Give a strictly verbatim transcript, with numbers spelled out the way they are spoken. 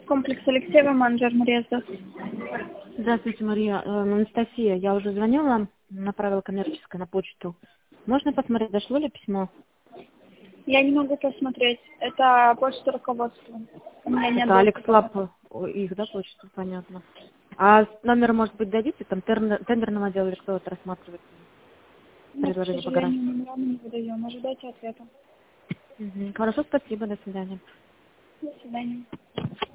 Комплекс Алексеева, менеджер Мария, здравствуйте. Здравствуйте, Мария. Э, Анастасия, я уже звонила, направила коммерческое на почту. Можно посмотреть, дошло ли письмо? Я не могу посмотреть. Это почта руководства. У меня нет Это Алекс доступа. Лап, о, их, да, почта, понятно. А номер, может быть, дадите? Там тендер- тендерного отдела или кто это рассматривает Но, к предложение по гарантии? сожалению, номера мы не выдаем. Ожидайте ответа. Мгм. Хорошо, спасибо, до свидания. До свидания.